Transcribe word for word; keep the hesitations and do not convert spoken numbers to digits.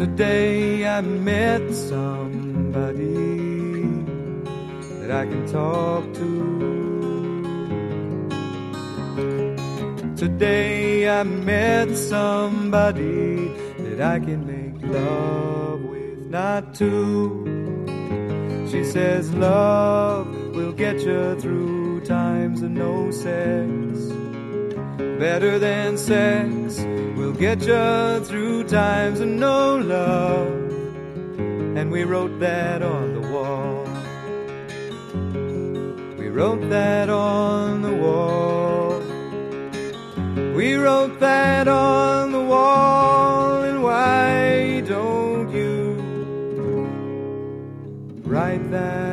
Today I met somebody that I can talk to. Today I met somebody that I can make love with, not two. She says love will get you through times of no sex. Better than sex will get you through times of no love. And we wrote that on the wall. We wrote that on the wall. We wrote that on the wall. And why don't you write that